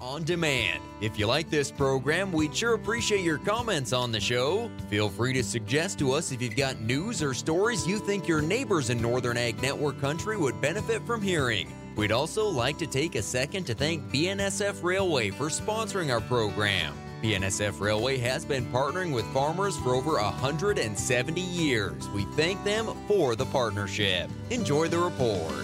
on demand. If you like this program, we'd sure appreciate your comments on the show. Feel free to suggest to us if you've got news or stories you think your neighbors in Northern Ag Network country would benefit from hearing. We'd also like to take a second to thank BNSF Railway for sponsoring our program. BNSF Railway has been partnering with farmers for over 170 years. We thank them for the partnership. Enjoy the report.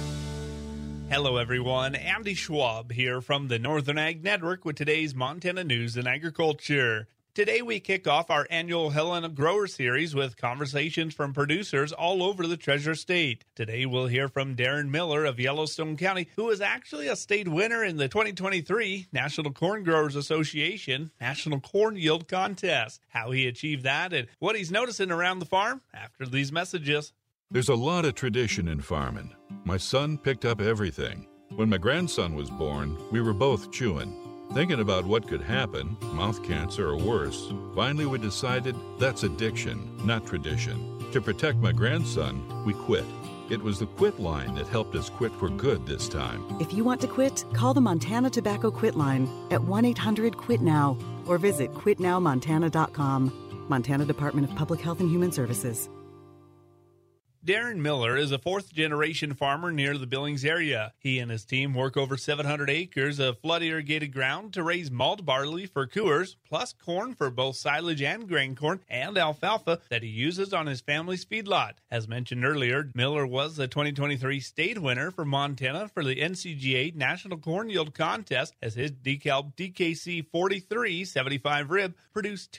Hello, everyone. Andy Schwab here from the Northern Ag Network with today's Montana News and Agriculture. Today, we kick off our annual Helena Grower Series with conversations from producers all over the Treasure State. Today, we'll hear from Darren Miller of Yellowstone County, who is actually a state winner in the 2023 National Corn Growers Association National Corn Yield Contest. How he achieved that and what he's noticing around the farm after these messages. There's a lot of tradition in farming. My son picked up everything. When my grandson was born, we were both chewing. Thinking about what could happen, mouth cancer or worse, finally we decided that's addiction, not tradition. To protect my grandson, we quit. It was the quit line that helped us quit for good this time. If you want to quit, call the Montana Tobacco Quit Line at 1-800-QUIT-NOW or visit quitnowmontana.com. Montana Department of Public Health and Human Services. Darren Miller is a fourth-generation farmer near the Billings area. He and his team work over 700 acres of flood-irrigated ground to raise malt barley for Coors, plus corn for both silage and grain corn, and alfalfa that he uses on his family's feedlot. As mentioned earlier, Miller was the 2023 state winner for Montana for the NCGA National Corn Yield Contest as his DeKalb DKC 4375 rib produced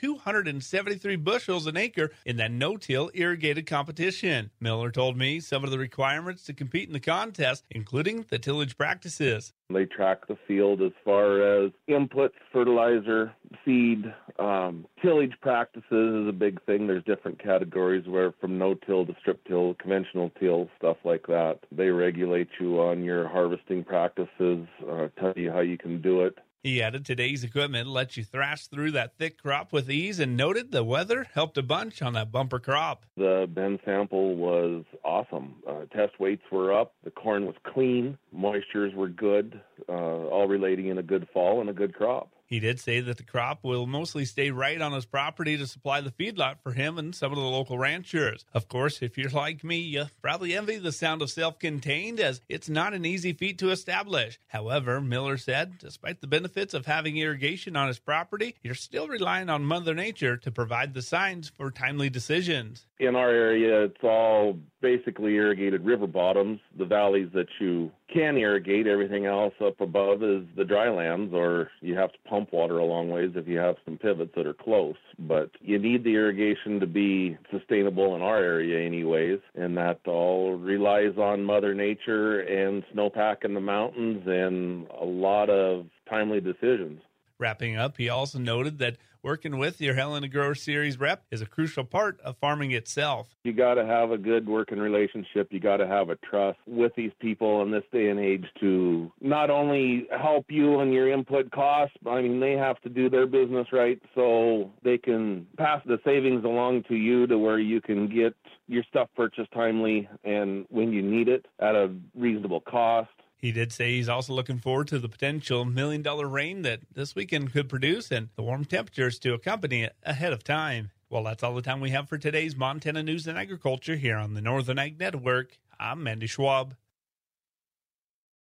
273 bushels an acre in that no-till irrigated competition. Miller told me some of the requirements to compete in the contest, including the tillage practices. They track the field as far as inputs, fertilizer, seed, tillage practices is a big thing. There's different categories where from no-till to strip-till, conventional till, stuff like that. They regulate you on your harvesting practices, tell you how you can do it. He added today's equipment lets you thrash through that thick crop with ease and noted the weather helped a bunch on that bumper crop. The bin sample was awesome. Test weights were up. The corn was clean. Moistures were good, all relating in a good fall and a good crop. He did say that the crop will mostly stay right on his property to supply the feedlot for him and some of the local ranchers. Of course, if you're like me, you probably envy the sound of self-contained, as it's not an easy feat to establish. However, Miller said, despite the benefits of having irrigation on his property, you're still relying on Mother Nature to provide the signs for timely decisions. In our area, it's all basically irrigated river bottoms. The valleys that you can irrigate, everything else up above is the dry lands, or you have to pump water a long ways if you have some pivots that are close. But you need the irrigation to be sustainable in our area anyways, and that all relies on Mother Nature and snowpack in the mountains and a lot of timely decisions. Wrapping up, he also noted that working with your Helena Grower Series rep is a crucial part of farming itself. You got to have a good working relationship. You got to have a trust with these people in this day and age to not only help you on your input costs, I mean, they have to do their business right so they can pass the savings along to you to where you can get your stuff purchased timely and when you need it at a reasonable cost. He did say he's also looking forward to the potential $1 million rain that this weekend could produce and the warm temperatures to accompany it ahead of time. Well, that's all the time we have for today's Montana News and Agriculture here on the Northern Ag Network. I'm Andy Schwab.